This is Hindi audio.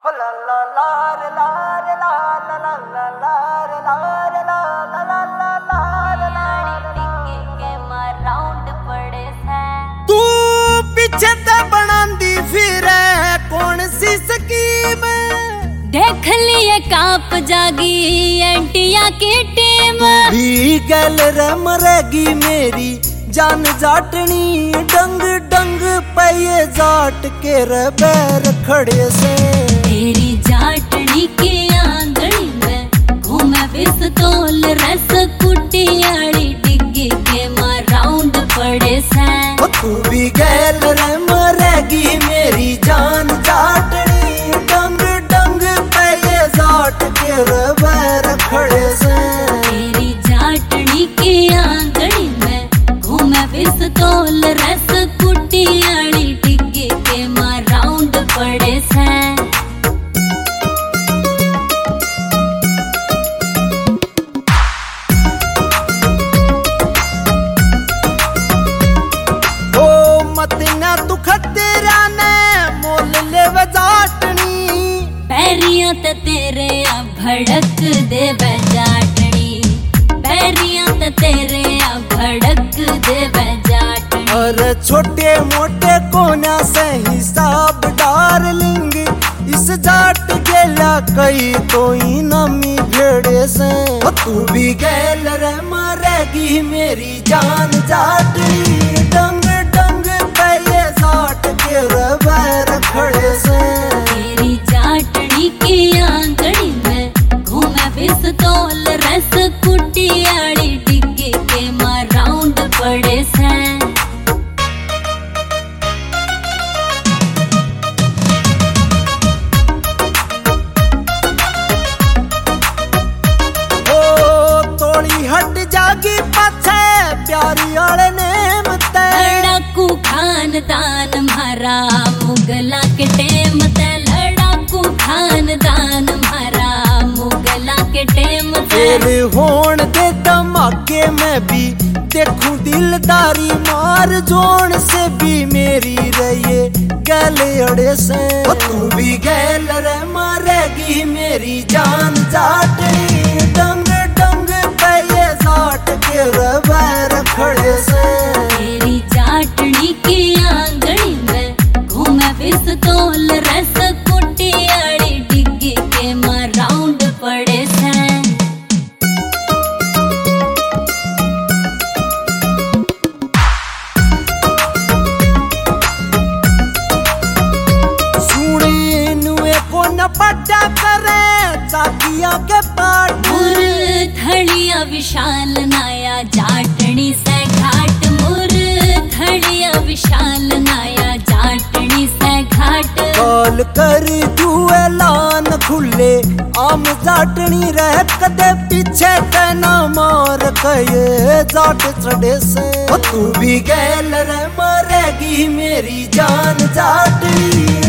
तू पीछे ते बनांदी फिर कौन सी स्कीम? देख लिए काप जागी एंटिया की टीम। भी गल रे मरेगी मेरी जान जाटनी, डंग डंग पे जाट के रे पैर खड़े से। तेरी जाटनी के आंगड़ी में घूमे पिस्तौल रस कुटियाड़ी डिग्गी के मार राउंड पड़े से। तू भी गल रे मरेगी मेरी जान जाटनी, डंग डंग पे जाट के रे पैर खड़े से। तेरी जाटनी के आंगड़ी में घूमे पिस्तौल रस कुटियाड़ी डिग्गी के मार राउंड पड़े से। तू खतेरा ने मोल ले जाटनी, पैरियां ते तेरे भड़क दे जाटनी, पैरियां ते तेरे भड़क दे जाटनी। और छोटे मोटे कोना से हिसाब डार्लिंग, इस जाट गेला कई तो इनामी भेड़े से। तू भी गैल रे मरेगी मेरी जान जाटनी, डंग डंग पे जाट के रबर खड़े से। तेरी जाटनी की आंगड़ी में घूमे पिस्तौल रस कुटियाड़ी डिग्गी के मार राउंड पड़े से। हट जागी पाछे प्यारी आले नेम ते। लड़ाकू खानदान म्हारा मुगला के टेम ते, लड़ाकू खानदान म्हारा मुगला के टेम ते। तेरे होण दे धमाके में भी देखूं दिलदारी, मार जोन से भी मेरी रहे गले अड़े से। तू भी गैल रे मरेगी मेरी जान जाटनी, डंग डंग पे जाट के रबर खड़े से। तेरी जाटनी की आंगड़ी में घूमे पिस्तौल रस कुटियाड़ी डिग्गी के मार राउंड पड़े से। सुनी नुए को न पट्टा करे चाकिया के पाट। थड़िया विशाल नाया जाटनी से घाट, मुर थड़िया विशाल नाया जाटनी से घाट। कॉल कर जुए लान खुले आम जाटनी रह कदे पीछे कहना मार कहे जाट चढ़े से। तू भी गैल रे मरेगी मेरी जान जाटनी,